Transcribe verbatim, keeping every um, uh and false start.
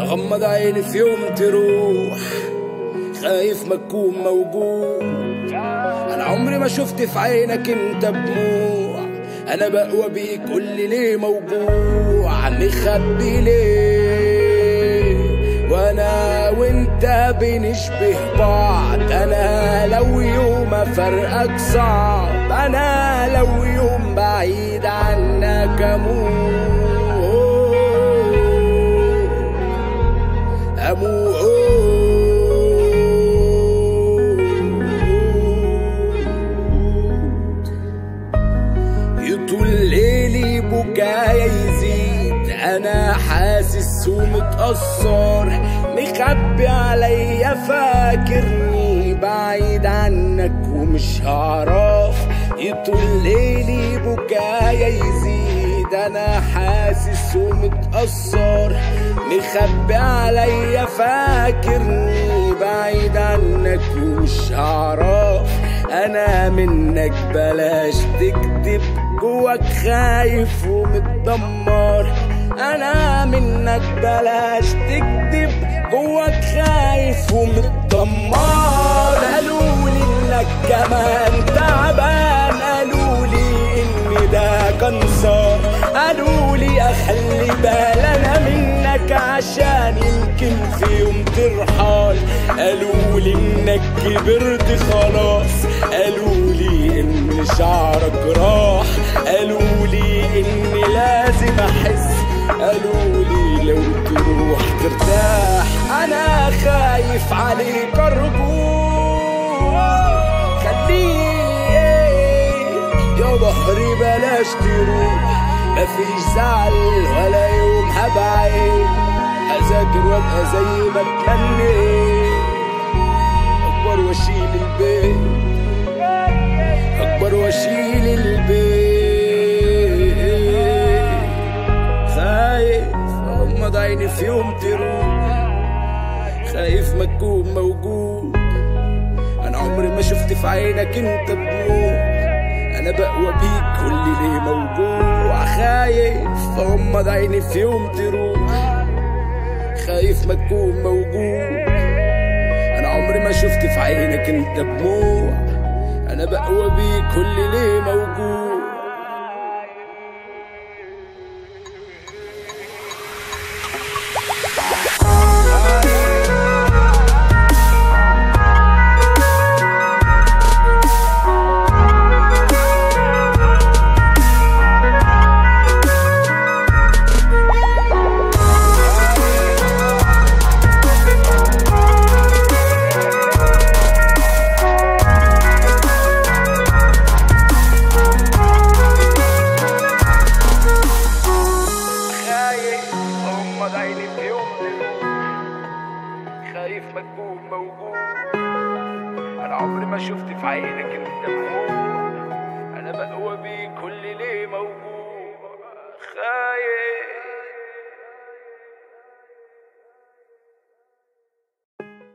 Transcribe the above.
غمض عيني في يوم تروح، خايف ما تكون موجود. انا عمري ما شفت في عينك انت بدموع، انا بقوى بيك قولي ليه موجوع، مخبي ليه وانا وانت بنشبه بعض. انا لو يوم افرقك صعب، انا لو يوم بعيد عنك اموت اموت. يطول ليلي بكايا يزيد، انا حاسس ومتأثر، مخبي عليا فاكرني بعيد عنك ومش هعرف. يطول ليلي بكايا يزيد، انا حاسس ومتأثر، مخبي عليا فاكرني بعيد عنك ومش هعرف. انا منك بلاش تكذب، جواك خايف ومتدمر. انا منك بلاش تكذب، جواك خايف ومتدمر. قالولي انك كمان تعبان، قالولي ان ده كنصر، قالولي اخلي بال انا منك عشان يمكن في يوم ترحل. قالولي انك كبرت خلاص، قالولي ان شعرك راح، قالولي اني لازم احس، قالولي لو تروح ترتاح. انا خايف عليك ارجوك، خليني يا بحري بلاش تروح. مفيش زعل ولا يوم هبعد، اذاكر وابقى زي ما اتمنيت، اكبر واشيل البيت، اكبر واشيل البيت. خايف اغمض عيني في يوم تروح، خايف ما تكون موجود. انا عمري ما شفت في عينك انت بدموع، انا بقوى بيك قولي ليه موجوع. خايف اغمض عيني في يوم تروح، خايف ما تكون موجود. انا عمري ما شفت في عينك انت بدموع، انا بقوى بيك قولي ليه موجود. خايف ما تكون موجود، انا عمري ما شفت في عينك انت بدموع، انا بقوى بيك قولي ليه موجود. خايف